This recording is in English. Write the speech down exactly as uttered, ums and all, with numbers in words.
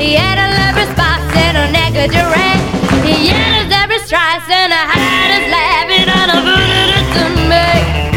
He had a every spots and a neck of duress. He had every stripes and a